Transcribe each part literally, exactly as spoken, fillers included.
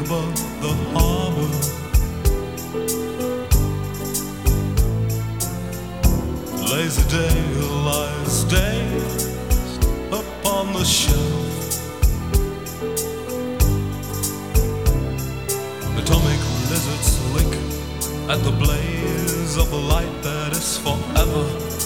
above the harbor. Lazy day lies dazed upon the shelf. Atomic lizards lick at the blaze of the light that is forever.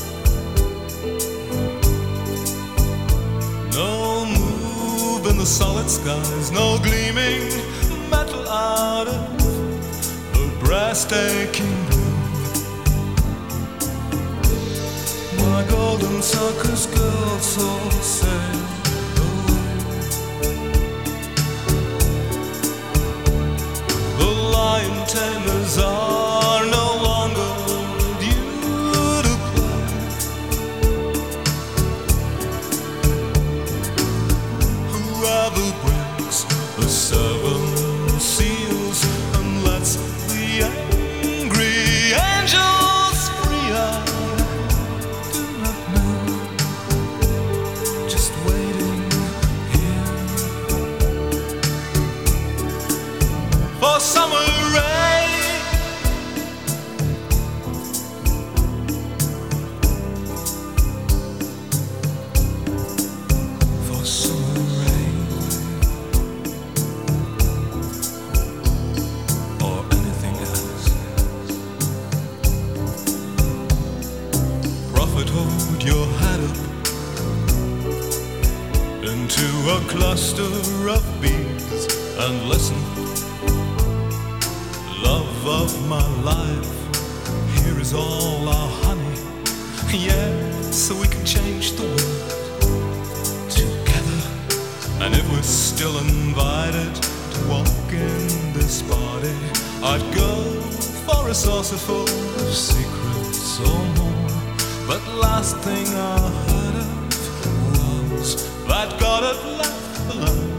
No move in the solid skies, no gleaming metal out of the breathtaking blue. My golden circus girls all sail away. The lion tamers are no longer due to play. Whoever breaks the seven seals and lets the angry angels free, I do not know. Just waiting here for summer rain. For summer rain or anything else. Prophet, hold your head up into a cluster of bees and listen. Love of my life, here is all our honey. Yes, so we can change the world together. And if we're still invited to walk in this party, I'd go for a saucerful of secrets or more. But last thing I heard of was that God had left the land